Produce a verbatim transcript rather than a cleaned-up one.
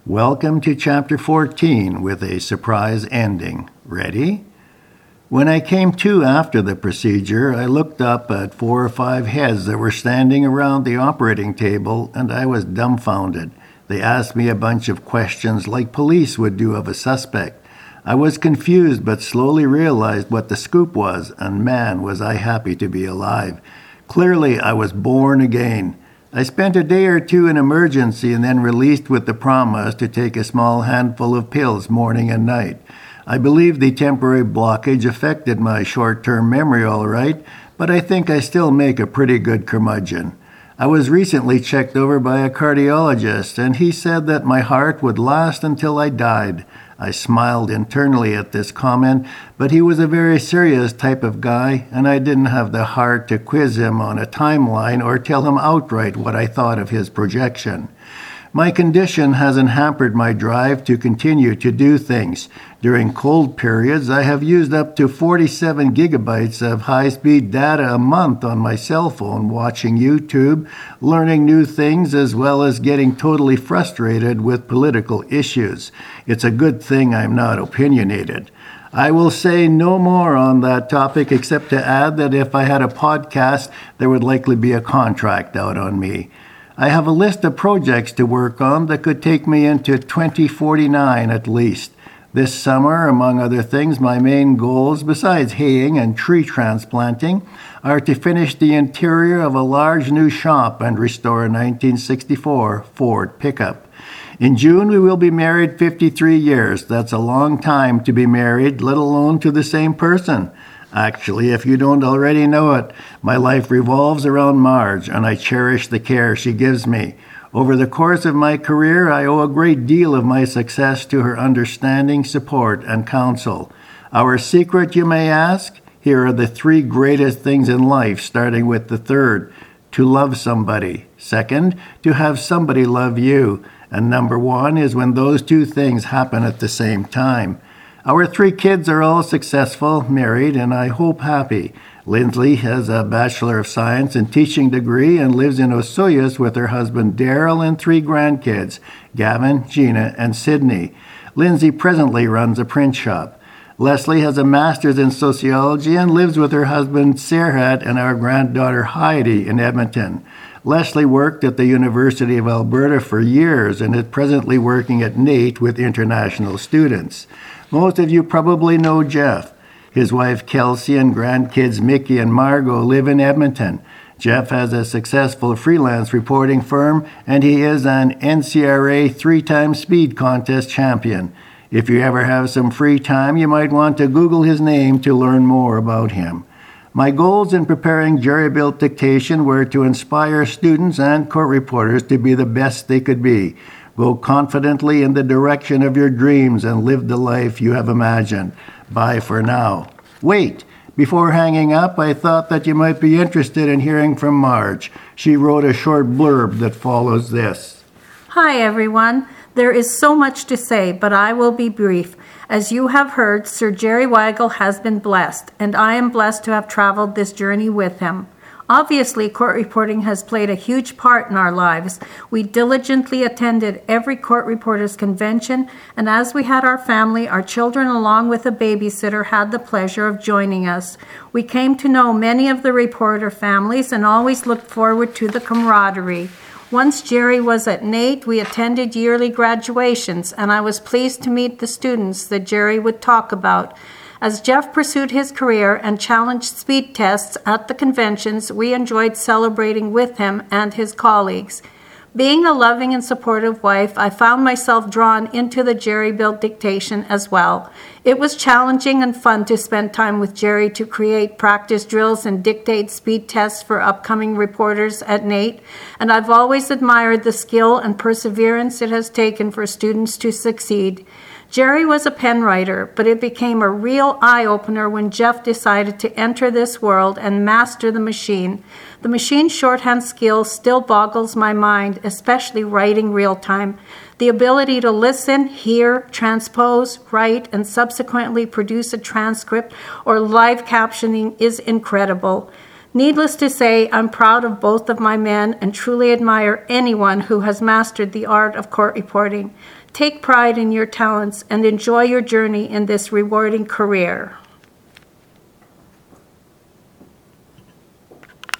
Welcome to Chapter fourteen with a surprise ending. Ready? When I came to after the procedure, I looked up at four or five heads that were standing around the operating table, and I was dumbfounded. They asked me a bunch of questions like police would do of a suspect. I was confused but slowly realized what the scoop was, and man, was I happy to be alive. Clearly, I was born again. I spent a day or two in emergency and then released with the promise to take a small handful of pills morning and night. I believe the temporary blockage affected my short-term memory all right, but I think I still make a pretty good curmudgeon. I was recently checked over by a cardiologist, and he said that my heart would last until I died. I smiled internally at this comment, but he was a very serious type of guy, and I didn't have the heart to quiz him on a timeline or tell him outright what I thought of his projection. My condition hasn't hampered my drive to continue to do things. During cold periods, I have used up to forty-seven gigabytes of high-speed data a month on my cell phone, watching YouTube, learning new things, as well as getting totally frustrated with political issues. It's a good thing I'm not opinionated. I will say no more on that topic except to add that if I had a podcast, there would likely be a contract out on me. I have a list of projects to work on that could take me into twenty forty-nine at least. This summer, among other things, my main goals, besides haying and tree transplanting, are to finish the interior of a large new shop and restore a nineteen sixty-four Ford pickup. In June, we will be married fifty-three years. That's a long time to be married, let alone to the same person. Actually, if you don't already know it, my life revolves around Marge, and I cherish the care she gives me. Over the course of my career, I owe a great deal of my success to her understanding, support, and counsel. Our secret, you may ask? Here are the three greatest things in life, starting with the third. To love somebody. Second, to have somebody love you. And number one is when those two things happen at the same time. Our three kids are all successful, married, and I hope happy. Lindsley has a Bachelor of Science in Teaching degree and lives in Osoyoos with her husband Daryl and three grandkids, Gavin, Gina, and Sydney. Lindsay presently runs a print shop. Leslie has a Master's in Sociology and lives with her husband Serhat and our granddaughter Heidi in Edmonton. Leslie worked at the University of Alberta for years and is presently working at NAIT with international students. Most of you probably know Jeff. His wife Kelsey and grandkids Mickey and Margot live in Edmonton. Jeff has a successful freelance reporting firm, and he is an N C R A three-time speed contest champion. If you ever have some free time, you might want to Google his name to learn more about him. My goals in preparing Jerry Built Dictation were to inspire students and court reporters to be the best they could be. Go confidently in the direction of your dreams and live the life you have imagined. Bye for now. Wait, before hanging up, I thought that you might be interested in hearing from Marge. She wrote a short blurb that follows this. Hi, everyone. There is so much to say, but I will be brief. As you have heard, Sir Jerry Weigel has been blessed, and I am blessed to have traveled this journey with him. Obviously, court reporting has played a huge part in our lives. We diligently attended every court reporters convention, and as we had our family, our children along with a babysitter had the pleasure of joining us. We came to know many of the reporter families and always looked forward to the camaraderie. Once Jerry was at NAIT, we attended yearly graduations, and I was pleased to meet the students that Jerry would talk about. As Jeff pursued his career and challenged speed tests at the conventions, we enjoyed celebrating with him and his colleagues. Being a loving and supportive wife, I found myself drawn into the Jerry Built Dictation as well. It was challenging and fun to spend time with Jerry to create practice drills and dictate speed tests for upcoming reporters at NAIT, and I've always admired the skill and perseverance it has taken for students to succeed. Jerry was a pen writer, but it became a real eye-opener when Jeff decided to enter this world and master the machine. The machine shorthand skill still boggles my mind, especially writing real-time. The ability to listen, hear, transpose, write, and subsequently produce a transcript or live captioning is incredible. Needless to say, I'm proud of both of my men and truly admire anyone who has mastered the art of court reporting. Take pride in your talents and enjoy your journey in this rewarding career.